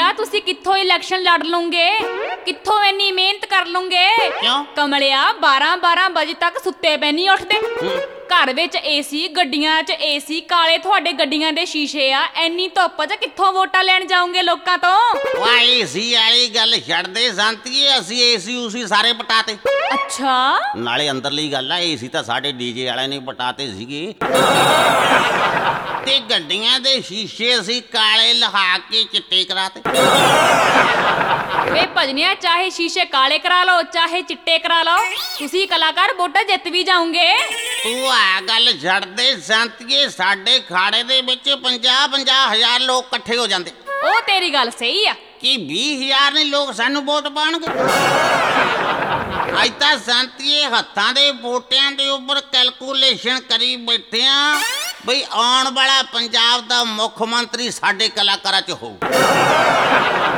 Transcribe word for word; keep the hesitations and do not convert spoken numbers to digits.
ਕਮਲਿਆ ਤੁਸੀਂ ਕਿੱਥੋਂ ਇਲੈਕਸ਼ਨ ਲੜ ਲਓਗੇ? ਕਿੱਥੋਂ ਇੰਨੀ ਮਿਹਨਤ ਕਰ ਲਓਗੇ? ਕਿਉਂ? ਕਮਲਿਆ ਬਾਰਾਂ ਬਾਰਾਂ ਵਜੇ ਤੱਕ ਸੁੱਤੇ ਪੈ ਨਹੀਂ ਉੱਠਦੇ। ਘਰ ਵਿੱਚ ਏਸੀ, ਗੱਡੀਆਂ 'ਚ ਏਸੀ, ਕਾਲੇ ਤੁਹਾਡੇ ਗੱਡੀਆਂ ਦੇ ਸ਼ੀਸ਼ੇ ਆ। ਐਨੀ ਧੁੱਪ 'ਚ ਕਿੱਥੋਂ ਵੋਟਾਂ ਲੈਣ ਜਾਓਗੇ ਲੋਕਾਂ ਤੋਂ? ਵਾ ਏਸੀ ਵਾਲੀ ਗੱਲ ਛੱਡ ਦੇ ਸੰਤੀਏ, ਅਸੀਂ ਏਸੀ ਉਸੀ ਸਾਰੇ ਪਟਾਤੇ। ਅੱਛਾ, ਨਾਲੇ ਅੰਦਰਲੀ ਗੱਲ ਆ, ਏਸੀ ਤਾਂ ਸਾਡੇ ਡੀਜੇ ਵਾਲਿਆਂ ਨੇ ਪਟਾਤੇ ਸੀਗੇ ਤੇ ਗੱਡੀਆਂ ਦੇ ਸ਼ੀਸ਼ੇ ਅਸੀਂ ਕਾਲੇ ਲਹਾ ਕੇ ਚਿੱਟੇ ਕਰਾਤੇ। ਵੇ ਭਜਨਿਆ, ਚਾਹੇ ਸ਼ੀਸ਼ੇ ਕਾਲੇ ਕਰਾ ਲਓ ਚਾਹੇ ਚਿੱਟੇ ਕਰਾ ਲਓ, ਤੁਸੀਂ ਕਲਾਕਾਰ ਵੋਟਾਂ ਜਿੱਤ ਵੀ ਜਾਓਗੇ। ਤੂੰ ਆ ਗੱਲ ਛੱਡ ਦੇ ਸੰਤੀਏ, ਸਾਡੇ ਖਾੜੇ ਦੇ ਵਿੱਚ ਪੰਜਾਹ ਪੰਜਾਹ ਹਜ਼ਾਰ ਲੋਕ ਇਕੱਠੇ ਹੋ ਜਾਂਦੇ। ਉਹ ਤੇਰੀ ਗੱਲ ਸਹੀ ਆ ਕਿ ਵੀਹ ਹਜ਼ਾਰ ਨੇ ਲੋਕ ਸਾਨੂੰ ਵੋਟ ਪਾਉਣਗੇ। ਅੱਜ ਤਾਂ ਸੰਤੀਏ ਹੱਥਾਂ ਦੇ ਵੋਟਿਆਂ ਦੇ ਉੱਪਰ ਕੈਲਕੂਲੇਸ਼ਨ ਕਰੀ ਬੈਠੇ ਆ ਬਈ ਆਉਣ ਵਾਲਾ ਪੰਜਾਬ ਦਾ ਮੁੱਖ ਮੰਤਰੀ ਸਾਡੇ ਕਲਾਕਾਰਾਂ 'ਚ ਹੋਊ।